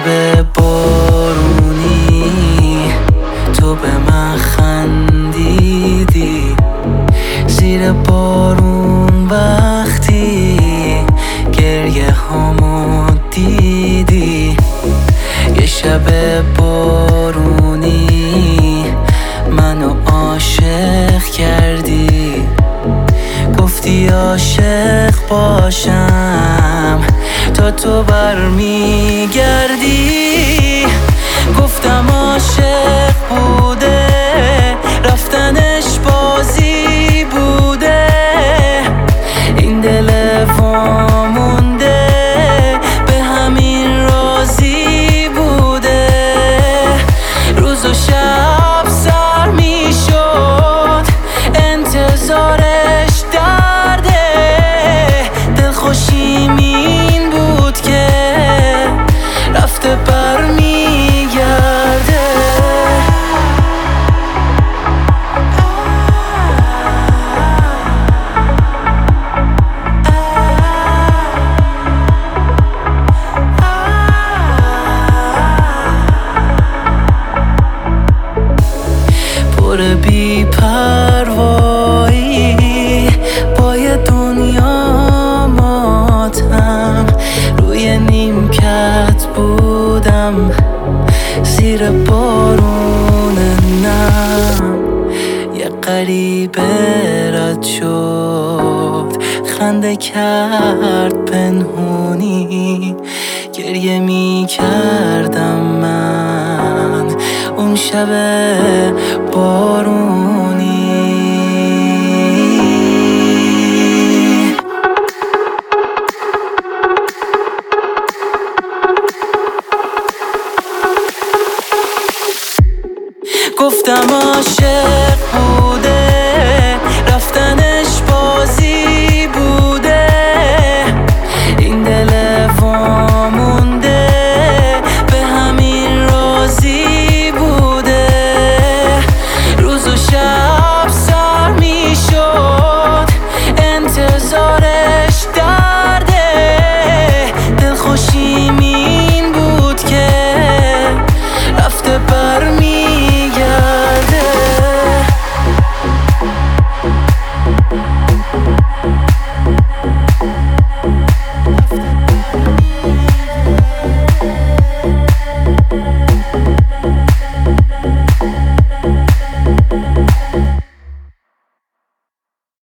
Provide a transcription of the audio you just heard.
بارونی تو به من خندیدی، زیر بارون وقتی گریه هامو دیدی. یه شب بارونی منو عاشق کردی، گفتی عاشق باشم تا تو برمیگردی. گفتم عاشق بوده رفتنش بازی بوده، این دل وامونده به همین راضی بوده. روز و شب سر میشد انتظارش درده، دلخوشیم این بود که رفته برمیگرده. پر بی پروایی با یه دنیا ماتم، روی نیمکت بودم زیر بارون نم. یه غریبه رد شد خنده کرد پنهونی، گریه می کردم من اون شب بارون.